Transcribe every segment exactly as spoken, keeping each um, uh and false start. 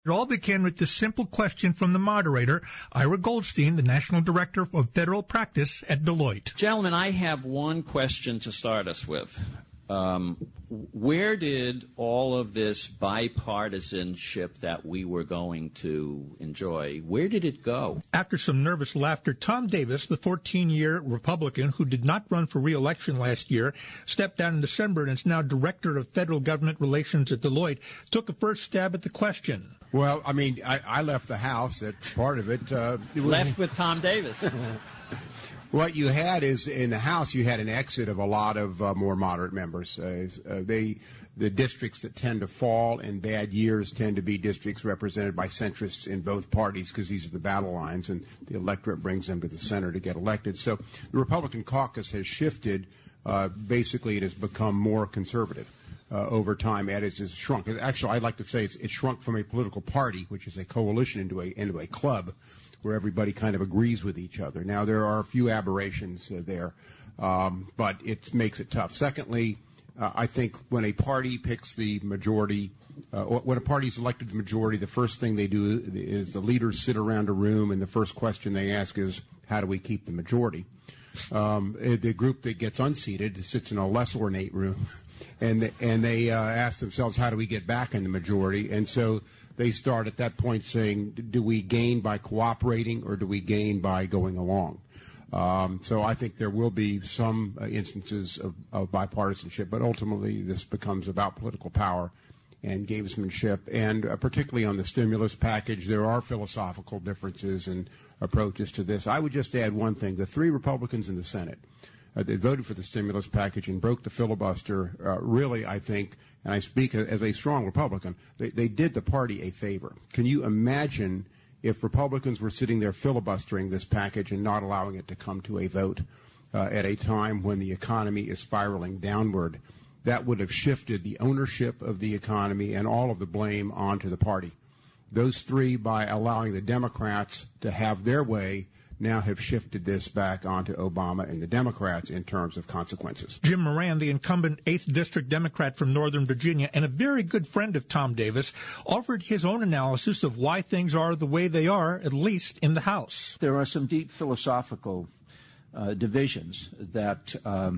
It all began with this simple question from the moderator, Ira Goldstein, the National Director of Federal Practice at Deloitte. Gentlemen, I have one question to start us with. Um, where did all of this bipartisanship that we were going to enjoy, where did it go? After some nervous laughter, Tom Davis, the fourteen-year Republican who did not run for re-election last year, stepped down in December and is now Director of Federal Government Relations at Deloitte, took a first stab at the question. Well, I mean, I, I left the House. That's part of it. Uh, it was, left with Tom Davis. What you had is in the House, you had an exit of a lot of uh, more moderate members. Uh, uh, they, the districts that tend to fall in bad years tend to be districts represented by centrists in both parties because these are the battle lines, and the electorate brings them to the center to get elected. So the Republican caucus has shifted. Uh, basically, it has become more conservative uh, over time. It has shrunk. Actually, I'd like to say it's, it's shrunk from a political party, which is a coalition, into a into a club, where everybody kind of agrees with each other. Now, there are a few aberrations uh, there, um, but it makes it tough. Secondly, uh, I think when a party picks the majority, uh, when a party is elected the majority, the first thing they do is the leaders sit around a room, and the first question they ask is, how do we keep the majority? Um, the group that gets unseated sits in a less ornate room, and and they uh, ask themselves, how do we get back in the majority? And so they start at that point saying, do we gain by cooperating or do we gain by going along? Um, so I think there will be some uh, instances of, of bipartisanship, but ultimately this becomes about political power and gamesmanship. And uh, particularly on the stimulus package, there are philosophical differences and approaches to this. I would just add one thing. The three Republicans in the Senate Uh, they voted for the stimulus package and broke the filibuster. Uh, really, I think, and I speak as a strong Republican, they, they did the party a favor. Can you imagine if Republicans were sitting there filibustering this package and not allowing it to come to a vote uh, at a time when the economy is spiraling downward? That would have shifted the ownership of the economy and all of the blame onto the party. Those three, by allowing the Democrats to have their way, now have shifted this back onto Obama and the Democrats in terms of consequences. Jim Moran, the incumbent eighth District Democrat from Northern Virginia and a very good friend of Tom Davis, offered his own analysis of why things are the way they are, at least in the House. There are some deep philosophical uh, divisions that um,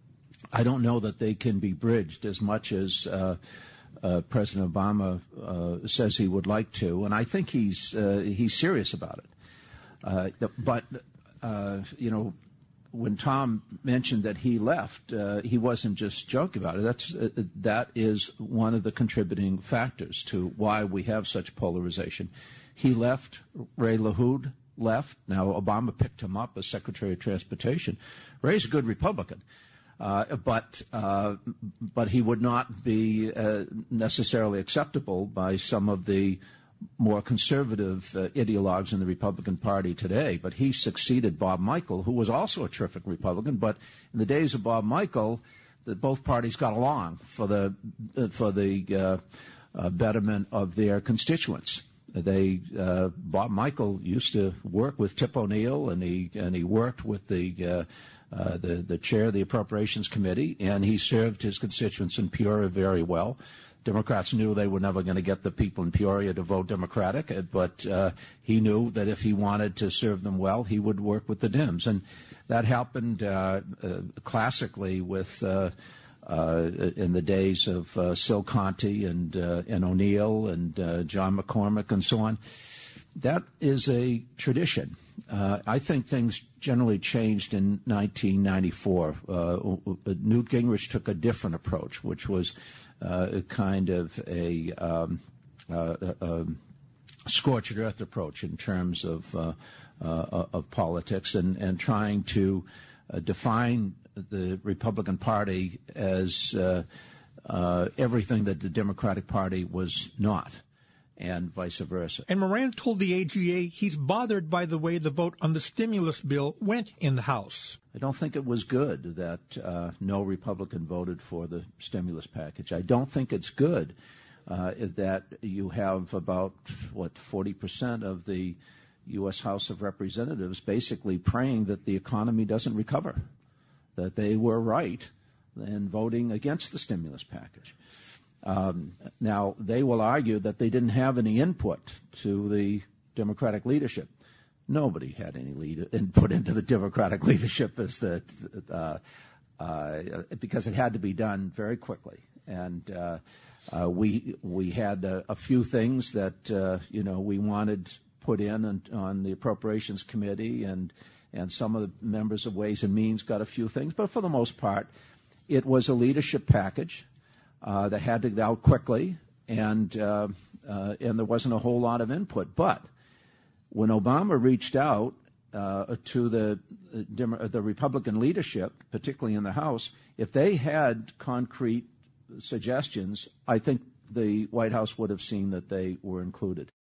I don't know that they can be bridged as much as uh, uh, President Obama uh, says he would like to, and I think he's uh, he's serious about it. Uh, but, uh, you know, when Tom mentioned that he left, uh, he wasn't just joking about it. That's, uh, that is one of the contributing factors to why we have such polarization. He left. Ray LaHood left. Now, Obama picked him up as Secretary of Transportation. Ray's a good Republican. Uh, but, uh, but he would not be, uh, necessarily acceptable by some of the more conservative uh, ideologues in the Republican Party today. But he succeeded Bob Michel, who was also a terrific Republican. But in the days of Bob Michel, the, both parties got along for the uh, for the uh, uh, betterment of their constituents. They uh, Bob Michel used to work with Tip O'Neill, and he and he worked with the uh, uh, the the chair of the Appropriations Committee, and he served his constituents in Peoria very well. Democrats knew they were never going to get the people in Peoria to vote Democratic, but uh, he knew that if he wanted to serve them well, he would work with the Dems. And that happened uh, uh, classically with uh, uh, in the days of uh, Sil Conti and, uh, and O'Neill and uh, John McCormick and so on. That is a tradition. Uh, I think things generally changed in nineteen ninety-four. Uh, Newt Gingrich took a different approach, which was Uh, a kind of a, um, uh, a scorched earth approach in terms of uh, uh, of politics, and, and trying to uh, define the Republican Party as uh, uh, everything that the Democratic Party was not, and vice versa. And Moran told the A G A he's bothered by the way the vote on the stimulus bill went in the House. I don't think it was good that uh, no Republican voted for the stimulus package. I don't think it's good uh, that you have about, what, forty percent of the U S House of Representatives basically praying that the economy doesn't recover, that they were right in voting against the stimulus package. Um, now, they will argue that they didn't have any input to the Democratic leadership. Nobody had any lead, input into the Democratic leadership as the, uh, uh, because it had to be done very quickly. And uh, uh, we we had a, a few things that uh, you know we wanted put in on, on the Appropriations Committee, and and some of the members of Ways and Means got a few things, but for the most part, it was a leadership package uh, that had to get out quickly, and uh, uh, and there wasn't a whole lot of input. But when Obama reached out uh, to the the Republican leadership, particularly in the House, if they had concrete suggestions, I think the White House would have seen that they were included.